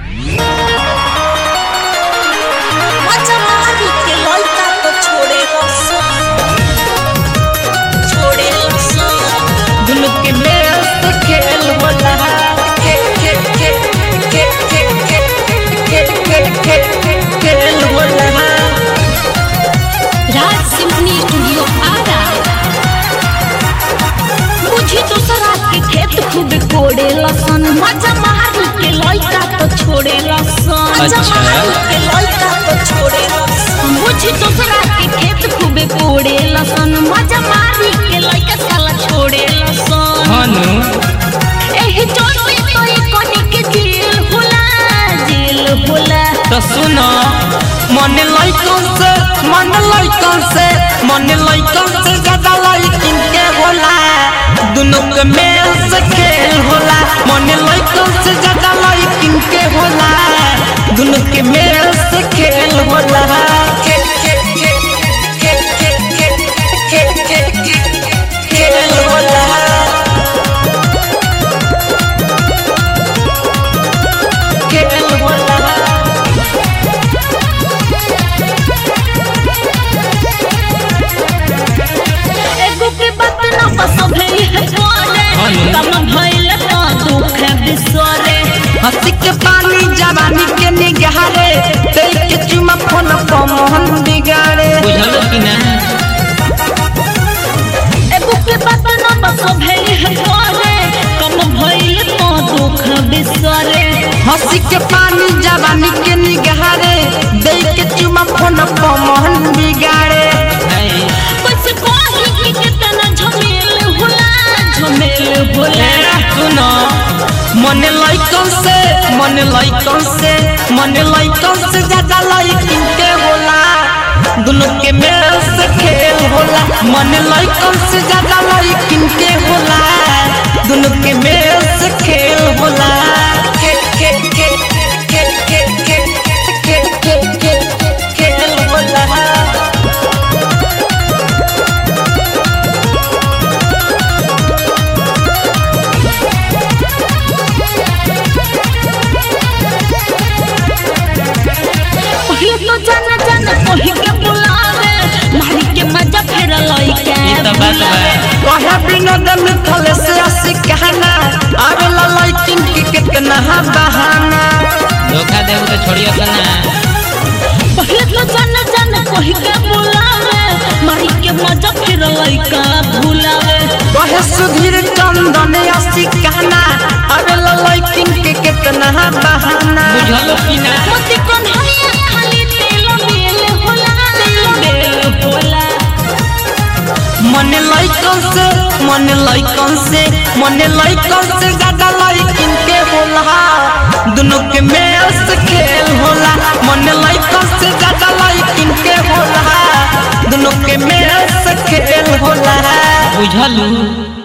छोड़े लसन मजा मार के लइका तो छोड़े लसन अच्छा के लइका तो छोड़े लसन मुझे दूसरा के खेत खूबे कोड़े लसन मजा मार के लइका साला छोड़े लसन हानु एही चोरी तो कोनी के जेल होला तो सुनो मन लइकन से ज्यादा लइकिन के होला दोनों के मेल से खेल होला मन लइकन से ज्यादा लइकिन के होला दोनों के मेल से खेल होला खेल होला हंसी के पानी जवानी के निगारे तेल के चुमा फोन को मोहन बिगाड़े बुझलो कि ना एगो के बात ना बस भइल है तोरे कम भइल तो दुख बिसरे हंसी के पानी जवानी के निगारे तेल के चुमा फोन को मोहन बिगाड़े कुछ कोही की कितना झमेल होला सुनो मन लइकन से ज्यादा लइकिन के होला दोनों के मेल से खेल होला मन लइकन से ज्यादा लइकिन के होला दोनों के मेल से खेल होला खेल होला तो जाना कोही के बुलावे मारी के मजा फेर लइका ई त बात बा कहे बिनोद मिथल से आसी कहना आवेला लइकिन के कितना बहाना धोखा देब तो छोड़ियो ना पहले तो जाना कोही के बुलावे मारी के मजा फेर लइका भुलावे कहे सुधीर चंदन आसी कहना आवेला लइकिन के कितना बहाना बुझलो कि ना मत कोन हइया खाली तेल मेल होला मन लइकन से ज्यादा लइकिन के होला दोनों के मेल से खेल होला मन लइकन से ज्यादा लइकिन के होला दोनों के मेल से खेल होला बुझलू।